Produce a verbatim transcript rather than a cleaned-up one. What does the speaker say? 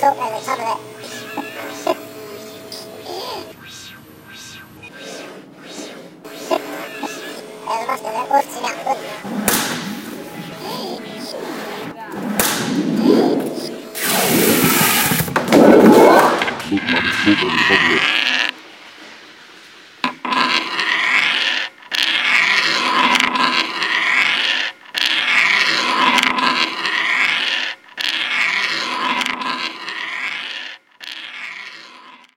çok böyle tabii. Elmas kadar ot silah ot. Look, I'm super public.